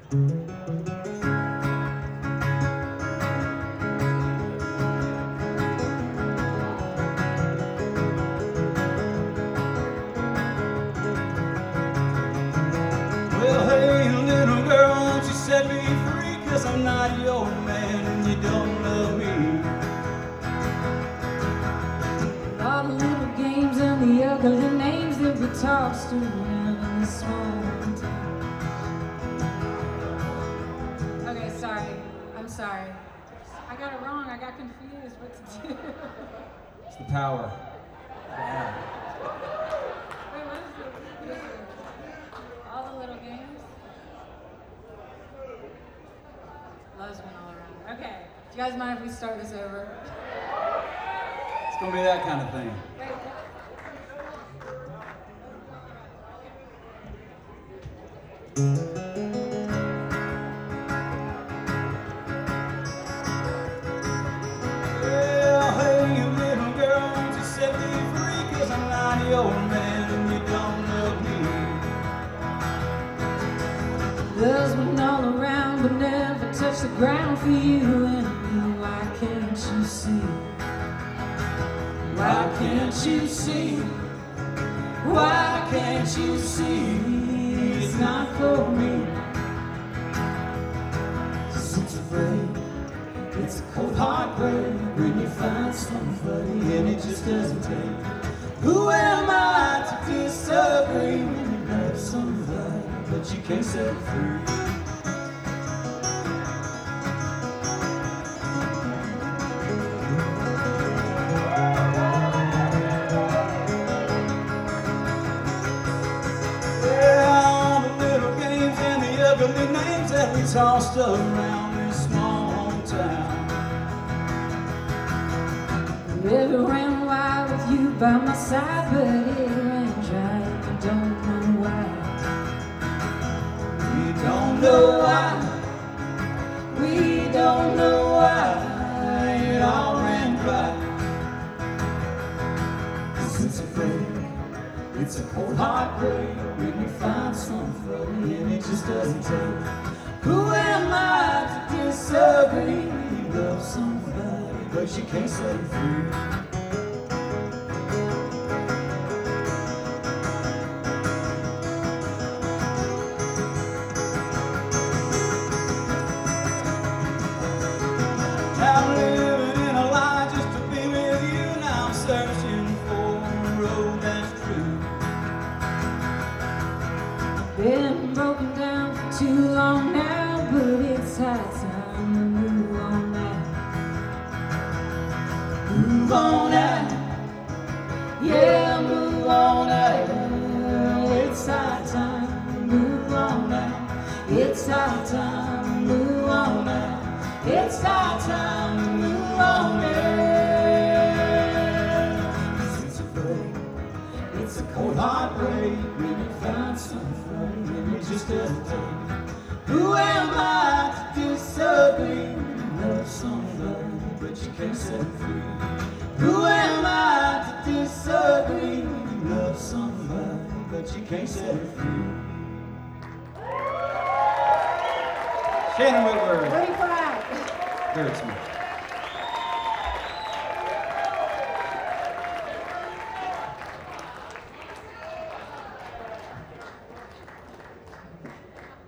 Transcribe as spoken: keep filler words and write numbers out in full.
Well, hey, little girl, won't you set me free? 'Cause I'm not your man and you don't love me. All the little games and the ugly names that we tossed around in this small town. Okay, sorry. I'm sorry. I got it wrong. I got confused what to do. It's the power. Yeah. Wait, what is it? What is it? All the little games? Loves went all around. Okay. Do you guys mind if we start this over? It's gonna be that kind of thing. Wait, what? Well, hey, you little girl, won't you set me free? 'Cause I'm not your man and you don't love me. Love's been all around but never touched the ground for you and me. Why can't you see? Why can't you see? Why can't you see? It's not for me. 'Cause it's afraid. It's a cold heartbreak when you find somebody and it just doesn't take. Who am I to disagree when you love somebody but you can't set it free? Ugly names that we tossed around this small town. Never ran wild with you by my side, but it ran dry. I don't know why. We don't know why. We don't know why. It all ran dry. 'Cause it's afraid. It's a cold heartbreak when you find somebody and it just doesn't take. Who am I to disagree? You love somebody but you can't set it free. I'm living in a lie just to be with you. Now I'm searching for a road that's true. Been broken down for too long now, but it's high time to move on now. Move on out. Yeah, move on out. It's high time to move on out. It's high time to move on out. It's high time to move on out. 'Cause it's afraid. It's a cold heartbreak when you find somebody and it just doesn't take. Who am I to disagree when you love somebody but you can't set it free? Who am I to disagree when you love somebody but you can't set it free? Shannon Whitworth. Pretty quiet. Very smart.